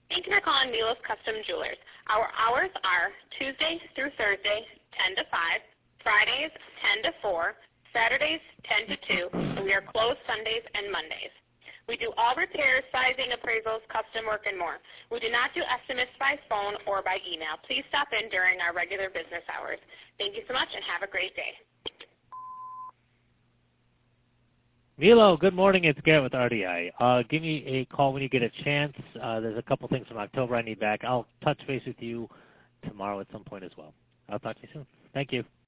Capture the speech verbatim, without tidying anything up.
Thank you for calling Milos Custom Jewelers. Our hours are Tuesday through Thursday, ten to five, Fridays, ten to four, Saturdays, ten to two, and we are closed Sundays and Mondays. We do all repairs, sizing, appraisals, custom work, and more. We do not do estimates by phone or by email. Please stop in during our regular business hours. Thank you so much and have a great day. Milo, good morning. It's Garrett with R D I. Uh, give me a call when you get a chance. Uh, there's a couple things from October I need back. I'll touch base with you tomorrow at some point as well. I'll talk to you soon. Thank you.